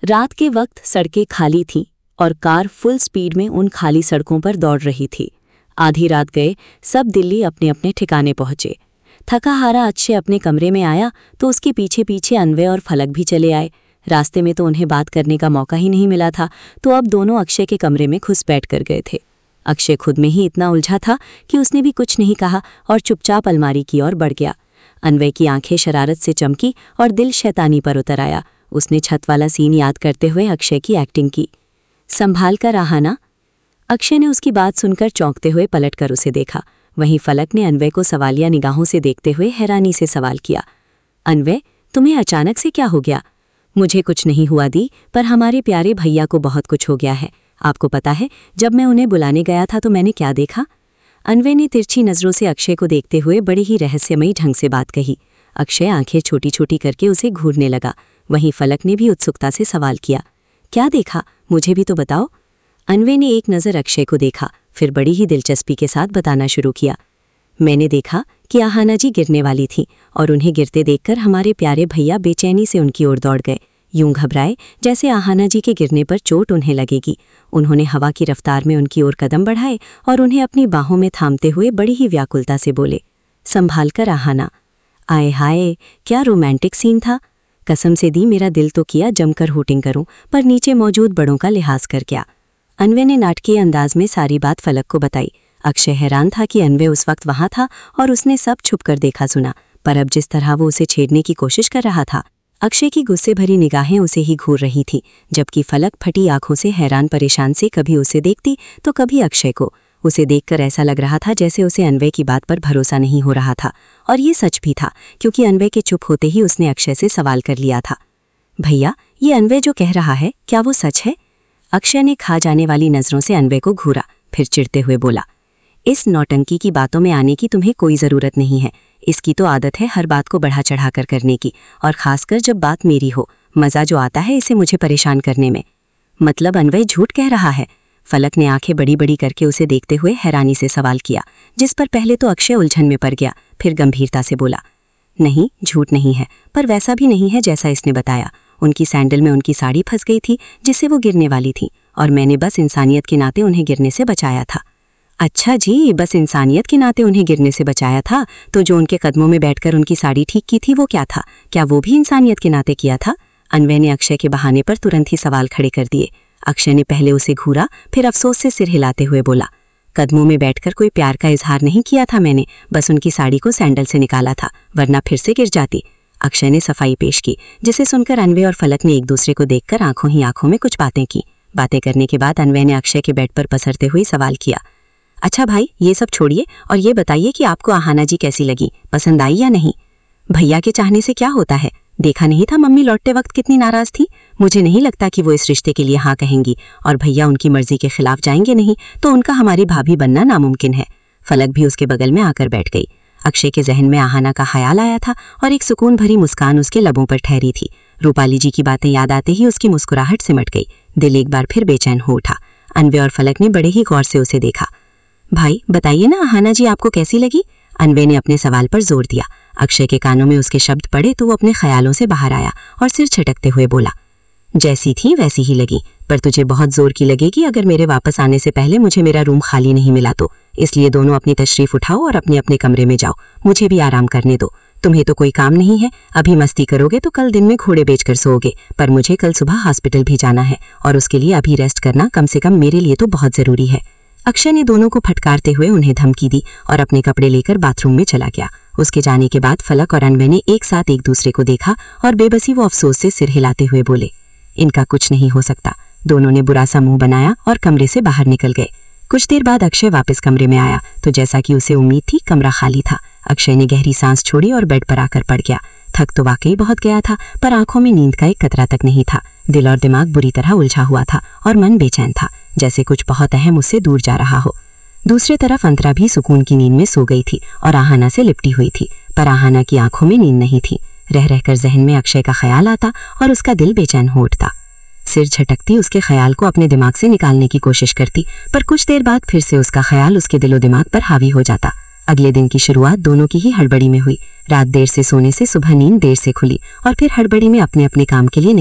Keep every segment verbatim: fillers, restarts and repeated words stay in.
रात के वक्त सड़कें खाली थीं और कार फुल स्पीड में उन खाली सड़कों पर दौड़ रही थी। आधी रात गए सब दिल्ली अपने अपने ठिकाने पहुंचे। थका हारा अक्षय अपने कमरे में आया तो उसके पीछे पीछे अन्वय और फलक भी चले आए। रास्ते में तो उन्हें बात करने का मौका ही नहीं मिला था, तो अब दोनों अक्षय के कमरे में घुस बैठ कर गए थे। अक्षय खुद में ही इतना उलझा था कि उसने भी कुछ नहीं कहा और चुपचाप अलमारी की ओर बढ़ गया। अन्वय की आंखें शरारत से चमकी और दिल शैतानी पर उतर आया। उसने छत वाला सीन याद करते हुए अक्षय की एक्टिंग की। संभाल कर आहाना। अक्षय ने उसकी बात सुनकर चौंकते हुए पलटकर उसे देखा। वहीं फलक ने अन्वय को सवालिया निगाहों से देखते हुए हैरानी से सवाल किया, अन्वय तुम्हें अचानक से क्या हो गया? मुझे कुछ नहीं हुआ दी, पर हमारे प्यारे भैया को बहुत कुछ हो गया है। आपको पता है जब मैं उन्हें बुलाने गया था तो मैंने क्या देखा? अन्वय ने तिरछी नजरों से अक्षय को देखते हुए बड़ी ही रहस्यमयी ढंग से बात कही। अक्षय आंखें छोटी छोटी करके उसे घूरने लगा। वहीं फलक ने भी उत्सुकता से सवाल किया, क्या देखा? मुझे भी तो बताओ। अन्वय ने एक नज़र अक्षय को देखा, फिर बड़ी ही दिलचस्पी के साथ बताना शुरू किया। मैंने देखा कि आहाना जी गिरने वाली थी और उन्हें गिरते देखकर हमारे प्यारे भैया बेचैनी से उनकी ओर दौड़ गए, यूं घबराए जैसे आहाना जी के गिरने पर चोट उन्हें लगेगी। उन्होंने हवा की रफ्तार में उनकी ओर कदम बढ़ाए और उन्हें अपनी बाहों में थामते हुए बड़ी ही व्याकुलता से बोले, संभाल कर आहाना। आए हाय, क्या रोमांटिक सीन था। कसम से दी मेरा दिल तो किया जमकर हूटिंग करूं, पर नीचे मौजूद बड़ों का लिहाज कर क्या। अन्वय ने नाटकीय अंदाज में सारी बात फलक को बताई। अक्षय हैरान था कि अन्वय उस वक्त वहां था और उसने सब छुपकर देखा सुना, पर अब जिस तरह वो उसे छेड़ने की कोशिश कर रहा था, अक्षय की गुस्से भरी निगाहें उसे ही घूर रही थी, जबकि फलक फटी आंखों से हैरान परेशान से कभी उसे देखती तो कभी अक्षय को। उसे देखकर ऐसा लग रहा था जैसे उसे अन्वय की बात पर भरोसा नहीं हो रहा था, और ये सच भी था, क्योंकि अन्वय के चुप होते ही उसने अक्षय से सवाल कर लिया था, भैया ये अन्वय जो कह रहा है क्या वो सच है? अक्षय ने खा जाने वाली नजरों से अन्वय को घूरा, फिर चिढ़ते हुए बोला, इस नौटंकी की बातों में आने की तुम्हें कोई ज़रूरत नहीं है। इसकी तो आदत है हर बात को बढ़ा चढ़ा कर करने की, और खासकर जब बात मेरी हो। मज़ा जो आता है इसे मुझे परेशान करने में। मतलब अन्वय झूठ कह रहा है? फलक ने आंखें बड़ी बड़ी करके उसे देखते हुए हैरानी से सवाल किया, जिस पर पहले तो अक्षय उलझन में पड़ गया, फिर गंभीरता से बोला, नहीं झूठ नहीं है, पर वैसा भी नहीं है जैसा इसने बताया। उनकी सैंडल में उनकी साड़ी फंस गई थी जिससे वो गिरने वाली थी, और मैंने बस इंसानियत के नाते उन्हें गिरने से बचाया था। अच्छा जी, बस इंसानियत के नाते उन्हें गिरने से बचाया था, तो जो उनके कदमों में बैठकर उनकी साड़ी ठीक की थी वो क्या था? क्या वो भी इंसानियत के नाते किया था? अन्वय ने अक्षय के बहाने पर तुरंत ही सवाल खड़े कर दिए। अक्षय ने पहले उसे घूरा, फिर अफसोस से सिर हिलाते हुए बोला, कदमों में बैठकर कोई प्यार का इजहार नहीं किया था मैंने, बस उनकी साड़ी को सैंडल से निकाला था, वरना फिर से गिर जाती। अक्षय ने सफाई पेश की, जिसे सुनकर अन्वय और फलक ने एक दूसरे को देखकर आंखों ही आंखों में कुछ बातें की। बातें करने के बाद अन्वय ने अक्षय के बेड पर पसरते हुए सवाल किया, अच्छा भाई ये सब छोड़िए और ये बताइए कि आपको आहाना जी कैसी लगी, पसंद आई या नहीं? भैया के चाहने से क्या होता है? देखा नहीं था मम्मी लौटते वक्त कितनी नाराज थी? मुझे नहीं लगता कि वो इस रिश्ते के लिए हाँ कहेंगी, और भैया उनकी मर्जी के खिलाफ जाएंगे नहीं तो उनका हमारी भाभी बनना नामुमकिन है। फलक भी उसके बगल में आकर बैठ गई। अक्षय के जहन में आहाना का ख्याल आया था और एक सुकून भरी मुस्कान उसके लबों पर ठहरी थी। रूपाली जी की बातें याद आते ही उसकी मुस्कुराहट सिमट गई। दिल एक बार फिर बेचैन हो उठा। अन्वय और फलक ने बड़े ही गौर से उसे देखा। भाई बताइए ना आहाना जी आपको कैसी लगी? अन्वय ने अपने सवाल पर जोर दिया। अक्षय के कानों में उसके शब्द पड़े तो वो अपने ख्यालों से बाहर आया और सिर छटकते हुए बोला, जैसी थी वैसी ही लगी, पर तुझे बहुत जोर की लगेगी अगर मेरे वापस आने से पहले मुझे मेरा रूम खाली नहीं मिला तो। इसलिए दोनों अपनी तशरीफ उठाओ और अपने अपने कमरे में जाओ, मुझे भी आराम करने दो। तुम्हें तो कोई काम नहीं है, अभी मस्ती करोगे तो कल दिन में घोड़े बेचकर सोओगे, पर मुझे कल सुबह हॉस्पिटल भी जाना है, और उसके लिए अभी रेस्ट करना कम से कम मेरे लिए तो बहुत जरूरी है। अक्षय ने दोनों को फटकारते हुए उन्हें धमकी दी और अपने कपड़े लेकर बाथरूम में चला गया। उसके जाने के बाद फलक और अन्वय ने एक साथ एक दूसरे को देखा और बेबसी वो अफसोस से सिर हिलाते हुए बोले, इनका कुछ नहीं हो सकता। दोनों ने बुरा सा मुंह बनाया और कमरे से बाहर निकल गए। कुछ देर बाद अक्षय वापस कमरे में आया तो जैसा कि उसे उम्मीद थी कमरा खाली था। अक्षय ने गहरी सांस छोड़ी और बेड पर आकर पड़ गया। थक तो वाकई बहुत गया था, पर आंखों में नींद का एक कतरा तक नहीं था। दिल और दिमाग बुरी तरह उलझा हुआ था और मन बेचैन था, जैसे कुछ बहुत अहम उससे दूर जा रहा हो। दूसरी तरफ अंतरा भी सुकून की नींद में सो गई थी और आहाना से लिपटी हुई थी, पर आहाना की आंखों में नींद नहीं थी। रह रहकर जहन में अक्षय का ख्याल आता और उसका दिल बेचैन हो उठता। सिर झटकती उसके ख्याल को अपने दिमाग से निकालने की कोशिश करती, पर कुछ देर बाद फिर से उसका ख्याल उसके दिलो दिमाग पर हावी हो जाता। अगले दिन की शुरुआत दोनों की ही हड़बड़ी में हुई। रात देर से सोने से सुबह नींद देर से खुली और फिर हड़बड़ी में अपने अपने काम के लिए निकले।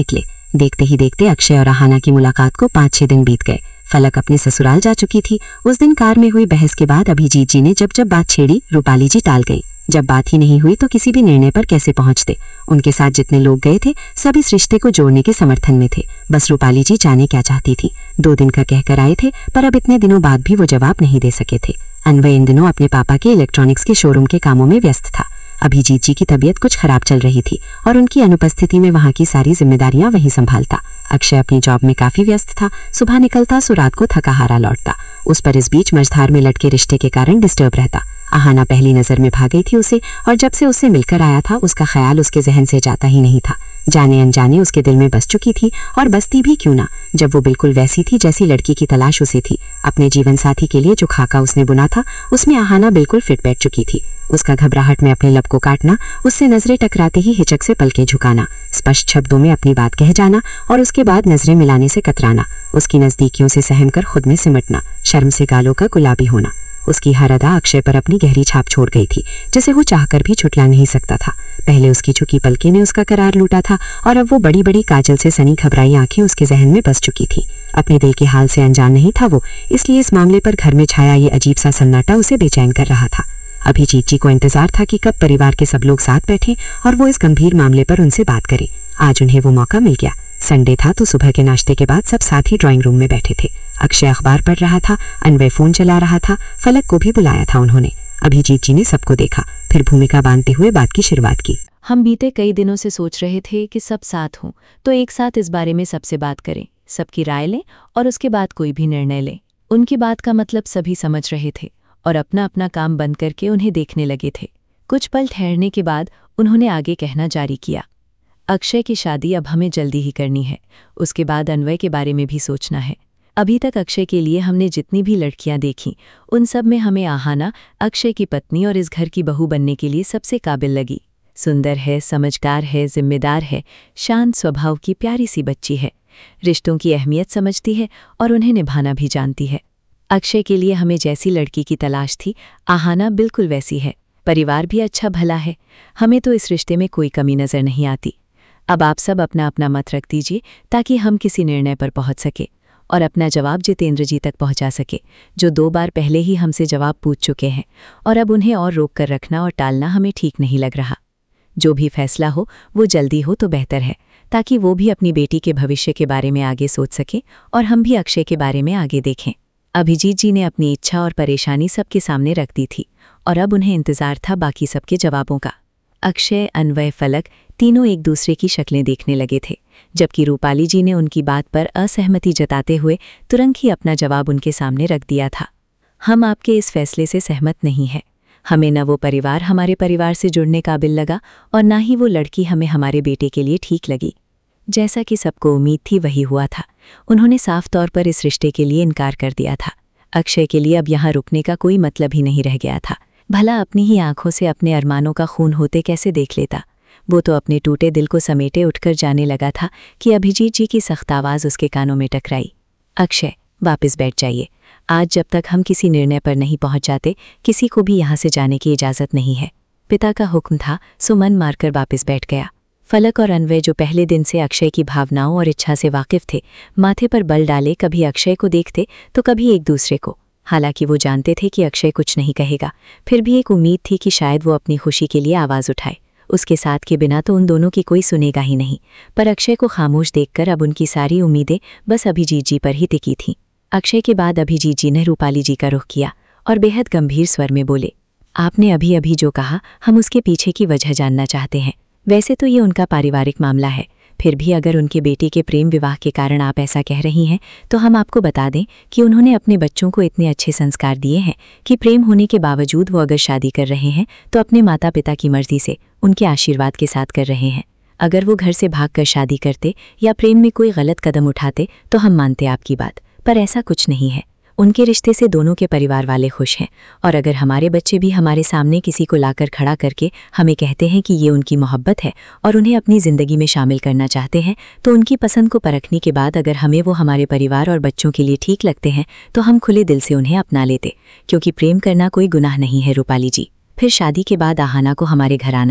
देखते ही देखते अक्षय और आहाना की मुलाकात को पाँच छह दिन बीत गए। फलक अपने ससुराल जा चुकी थी। उस दिन कार में हुई बहस के बाद अभिजीत जी ने जब जब बात छेड़ी, रूपाली जी टाल गई। जब बात ही नहीं हुई तो किसी भी निर्णय पर कैसे पहुंचते। उनके साथ जितने लोग गए थे सब इस रिश्ते को जोड़ने के समर्थन में थे। बस रूपाली जी जाने क्या चाहती थी। दो दिन का कहकर आए थे, पर अब इतने दिनों बाद भी वो जवाब नहीं दे सके थे। अन्वय इन दिनों अपने पापा के इलेक्ट्रॉनिक्स के शोरूम के कामों में व्यस्त था। अभिजीत जी की तबीयत कुछ खराब चल रही थी और उनकी अनुपस्थिति में वहाँ की सारी जिम्मेदारियां वही संभालता। अक्षय अपनी जॉब में काफी व्यस्त था। सुबह निकलता सो रात को थका हारा लौटता। उस पर इस बीच मझधार में लटके रिश्ते के कारण डिस्टर्ब रहता। आहाना पहली नजर में भाग गई थी उसे, और जब से उससे मिलकर आया था उसका ख्याल उसके जहन से जाता ही नहीं था। जाने अनजाने उसके दिल में बस चुकी थी, और बसती भी क्यों ना, जब वो बिल्कुल वैसी थी जैसी लड़की की तलाश उसे थी। अपने जीवन साथी के लिए जो खाका उसने बुना था उसमें आहाना बिल्कुल फिट बैठ चुकी थी। उसका घबराहट में अपने लब को काटना, उससे नजरें टकराते ही हिचक से पलकें झुकाना, स्पष्ट शब्दों में अपनी बात कह जाना और उसके बाद नजरें मिलाने से कतराना, उसकी नजदीकियों से सहम कर खुद में सिमटना, शर्म से गालों का गुलाबी होना। उसकी हर अदा अक्षय पर अपनी गहरी छाप छोड़ गई थी, जिसे वो चाहकर भी छुटला नहीं सकता था। पहले उसकी झुकी पलकें ने उसका करार लूटा था, और अब वो बड़ी बड़ी काजल से सनी घबराई आंखें उसके जहन में बस चुकी थी। अपने दिल के हाल से अनजान नहीं था वो, इसलिए इस मामले पर घर में छाया ये अजीब सा सन्नाटा उसे बेचैन कर रहा था। अभिजीत जी को इंतजार था कि कब परिवार के सब लोग साथ बैठें और वो इस गंभीर मामले पर उनसे बात करें। आज उन्हें वो मौका मिल गया। संडे था तो सुबह के नाश्ते के बाद सब साथ ही ड्राइंग रूम में बैठे थे। अक्षय अखबार पढ़ रहा था, अन्वय फोन चला रहा था, फलक को भी बुलाया था उन्होंने। अभिजीत जी ने सबको देखा, फिर भूमिका बांधते हुए बात की शुरुआत की। हम बीते कई दिनों से सोच रहे थे कि सब साथ हों तो एक साथ इस बारे में सबसे बात करें, सबकी राय लें और उसके बाद कोई भी निर्णय लें। उनकी बात का मतलब सभी समझ रहे थे और अपना अपना काम बंद करके उन्हें देखने लगे थे। कुछ पल ठहरने के बाद उन्होंने आगे कहना जारी किया, अक्षय की शादी अब हमें जल्दी ही करनी है, उसके बाद अन्वय के बारे में भी सोचना है। अभी तक अक्षय के लिए हमने जितनी भी लड़कियां देखीं उन सब में हमें आहाना अक्षय की पत्नी और इस घर की बहू बनने के लिए सबसे काबिल लगी। सुंदर है, समझदार है, जिम्मेदार है, शांत स्वभाव की प्यारी सी बच्ची है, रिश्तों की अहमियत समझती है और उन्हें निभाना भी जानती है। अक्षय के लिए हमें जैसी लड़की की तलाश थी आहाना बिल्कुल वैसी है। परिवार भी अच्छा भला है, हमें तो इस रिश्ते में कोई कमी नजर नहीं आती। अब आप सब अपना अपना मत रख दीजिए ताकि हम किसी निर्णय पर पहुंच सके और अपना जवाब जितेंद्र जी तक पहुंचा सके, जो दो बार पहले ही हमसे जवाब पूछ चुके हैं और अब उन्हें और रोक कर रखना और टालना हमें ठीक नहीं लग रहा। जो भी फैसला हो वो जल्दी हो तो बेहतर है, ताकि वो भी अपनी बेटी के भविष्य के बारे में आगे सोच सके और हम भी अक्षय के बारे में आगे देखें। अभिजीत जी ने अपनी इच्छा और परेशानी सबके सामने रख दी थी और अब उन्हें इंतजार था बाकी सबके जवाबों का। अक्षय, अन्वय, फलक तीनों एक दूसरे की शक्लें देखने लगे थे, जबकि रूपाली जी ने उनकी बात पर असहमति जताते हुए तुरंत ही अपना जवाब उनके सामने रख दिया था। हम आपके इस फैसले से सहमत नहीं हैं। हमें न वो परिवार हमारे परिवार से जुड़ने काबिल लगा और न ही वो लड़की हमें हमारे बेटे के लिए ठीक लगी। जैसा कि सबको उम्मीद थी वही हुआ था। उन्होंने साफ तौर पर इस रिश्ते के लिए इनकार कर दिया था। अक्षय के लिए अब यहाँ रुकने का कोई मतलब ही नहीं रह गया था। भला अपनी ही आंखों से अपने अरमानों का खून होते कैसे देख लेता। वो तो अपने टूटे दिल को समेटे उठकर जाने लगा था कि अभिजीत जी की सख्त आवाज़ उसके कानों में टकराई, अक्षय वापस बैठ जाइए। आज जब तक हम किसी निर्णय पर नहीं पहुंच जाते किसी को भी यहाँ से जाने की इजाज़त नहीं है। पिता का हुक्म था, सो मन मारकर वापस बैठ गया। फलक और अन्वय जो पहले दिन से अक्षय की भावनाओं और इच्छा से वाकिफ थे, माथे पर बल डाले कभी अक्षय को देखते तो कभी एक दूसरे को। हालांकि वो जानते थे कि अक्षय कुछ नहीं कहेगा, फिर भी एक उम्मीद थी कि शायद वो अपनी खुशी के लिए आवाज़ उठाए। उसके साथ के बिना तो उन दोनों की कोई सुनेगा ही नहीं। पर अक्षय को खामोश देखकर अब उनकी सारी उम्मीदें बस अभिजीत जी पर ही टिकी थीं। अक्षय के बाद अभिजीत जी ने रूपाली जी का रुख किया और बेहद गंभीर स्वर में बोले, आपने अभी अभी जो कहा हम उसके पीछे की वजह जानना चाहते हैं। वैसे तो ये उनका पारिवारिक मामला है, फिर भी अगर उनके बेटे के प्रेम विवाह के कारण आप ऐसा कह रही हैं तो हम आपको बता दें कि उन्होंने अपने बच्चों को इतने अच्छे संस्कार दिए हैं कि प्रेम होने के बावजूद वो अगर शादी कर रहे हैं तो अपने माता पिता की मर्जी से, उनके आशीर्वाद के साथ कर रहे हैं। अगर वो घर से भागकर शादी करते या प्रेम में कोई गलत कदम उठाते तो हम मानते आपकी बात, पर ऐसा कुछ नहीं है। उनके रिश्ते से दोनों के परिवार वाले खुश हैं और अगर हमारे बच्चे भी हमारे सामने किसी को लाकर खड़ा करके हमें कहते हैं कि ये उनकी मोहब्बत है और उन्हें अपनी ज़िंदगी में शामिल करना चाहते हैं तो उनकी पसंद को परखने के बाद अगर हमें वो हमारे परिवार और बच्चों के लिए ठीक लगते हैं तो हम खुले दिल से उन्हें अपना लेते, क्योंकि प्रेम करना कोई गुनाह नहीं है रूपाली जी। फिर शादी के बाद आहाना को हमारे घर आना है,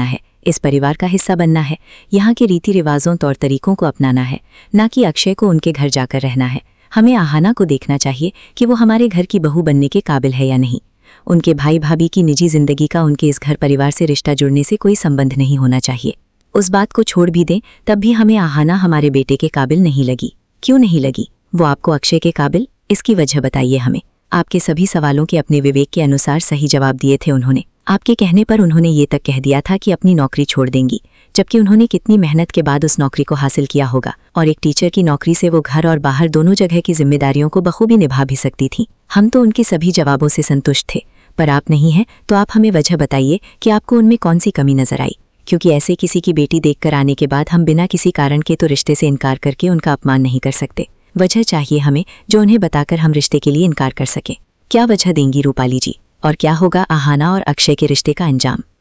इस परिवार का हिस्सा बनना है, यहाँ के रीति रिवाजों तौर तरीकों को अपनाना है, ना कि अक्षय को उनके घर जाकर रहना है। हमें आहाना को देखना चाहिए कि वो हमारे घर की बहू बनने के काबिल है या नहीं। उनके भाई भाभी की निजी जिंदगी का उनके इस घर परिवार से रिश्ता जुड़ने से कोई संबंध नहीं होना चाहिए। उस बात को छोड़ भी दें तब भी हमें आहाना हमारे बेटे के काबिल नहीं लगी। क्यों नहीं लगी? वो आपको अक्षय के काबिल? इसकी वजह बताइए हमें। आपके सभी सवालों के अपने विवेक के अनुसार सही जवाब दिए थे उन्होंने। आपके कहने पर उन्होंने ये तक कह दिया था कि अपनी नौकरी छोड़ देंगी, जबकि उन्होंने कितनी मेहनत के बाद उस नौकरी को हासिल किया होगा। और एक टीचर की नौकरी से वो घर और बाहर दोनों जगह की जिम्मेदारियों को बखूबी निभा भी सकती थी। हम तो उनके सभी जवाबों से संतुष्ट थे, पर आप नहीं हैं, तो आप हमें वजह बताइए कि आपको उनमें कौन सी कमी नजर आई। क्योंकि ऐसे किसी की बेटी देखकर आने के बाद हम बिना किसी कारण के तो रिश्ते से इनकार करके उनका अपमान नहीं कर सकते। वजह चाहिए हमें जो उन्हें बताकर हम रिश्ते के लिए इनकार कर सकें। क्या वजह देंगी रूपाली जी? और क्या होगा आहाना और अक्षय के रिश्ते का अंजाम?